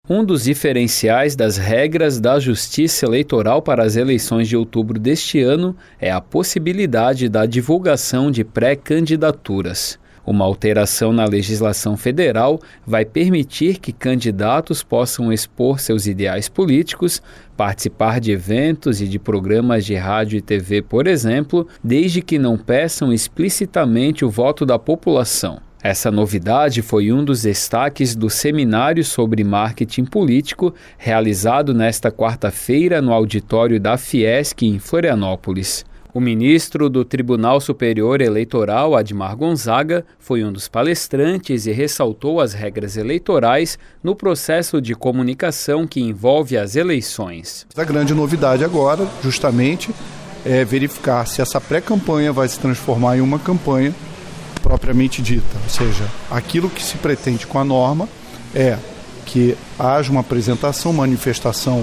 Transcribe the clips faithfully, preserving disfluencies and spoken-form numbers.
Um dos diferenciais das regras da Justiça Eleitoral para as eleições de outubro deste ano é a possibilidade da divulgação de pré-candidaturas. Uma alteração na legislação federal vai permitir que candidatos possam expor seus ideais políticos, participar de eventos e de programas de rádio e T V, por exemplo, desde que não peçam explicitamente o voto da população. Essa novidade foi um dos destaques do seminário sobre marketing político realizado nesta quarta-feira no auditório da Fiesc em Florianópolis. O ministro do Tribunal Superior Eleitoral, Admar Gonzaga, foi um dos palestrantes e ressaltou as regras eleitorais no processo de comunicação que envolve as eleições. A grande novidade agora, justamente, é verificar se essa pré-campanha vai se transformar em uma campanha propriamente dita, ou seja, aquilo que se pretende com a norma é que haja uma apresentação, manifestação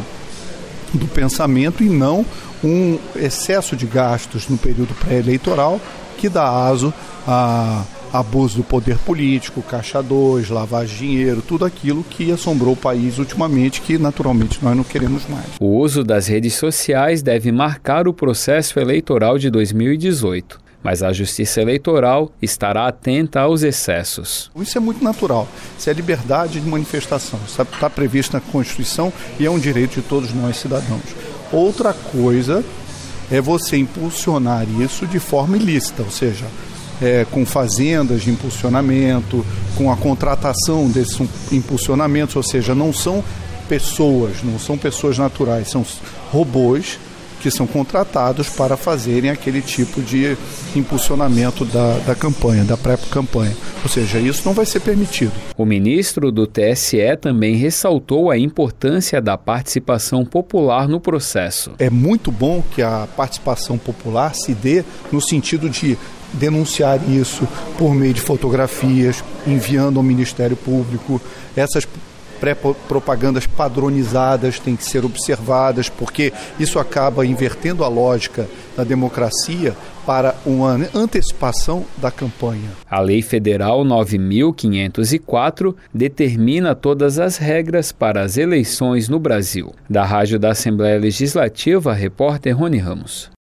do pensamento e não um excesso de gastos no período pré-eleitoral que dá aso a abuso do poder político, caixa dois, lavagem de dinheiro, tudo aquilo que assombrou o país ultimamente, que naturalmente nós não queremos mais. O uso das redes sociais deve marcar o processo eleitoral de dois mil e dezoito. Mas a Justiça Eleitoral estará atenta aos excessos. Isso é muito natural. Isso é liberdade de manifestação. Isso está previsto na Constituição e é um direito de todos nós cidadãos. Outra coisa é você impulsionar isso de forma ilícita, ou seja, é, com fazendas de impulsionamento, com a contratação desses impulsionamentos, ou seja, não são pessoas, não são pessoas naturais, são robôs que são contratados para fazerem aquele tipo de impulsionamento da, da campanha, da pré-campanha. Ou seja, isso não vai ser permitido. O ministro do T S E também ressaltou a importância da participação popular no processo. É muito bom que a participação popular se dê no sentido de denunciar isso por meio de fotografias, enviando ao Ministério Público. Essas pré-propagandas padronizadas têm que ser observadas, porque isso acaba invertendo a lógica da democracia para uma antecipação da campanha. A Lei Federal nove mil quinhentos e quatro determina todas as regras para as eleições no Brasil. Da Rádio da Assembleia Legislativa, repórter Rony Ramos.